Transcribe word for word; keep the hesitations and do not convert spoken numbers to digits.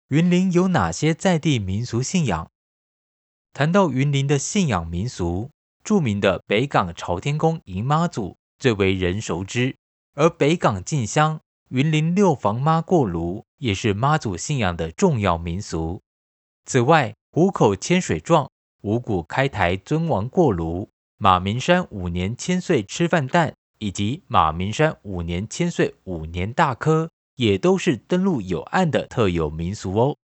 云林有哪些在地民俗信仰？谈到云林的信仰民俗，著名的北港朝天宫迎妈祖最为人熟知，而北港进香、云林六房妈过炉也是妈祖信仰的重要民俗。此外，湖口千水撞、五股开台尊王过炉、马鸣山五年千岁吃饭蛋，以及马鸣山五年千岁五年大科，也都是登陆有岸的特有民俗哦。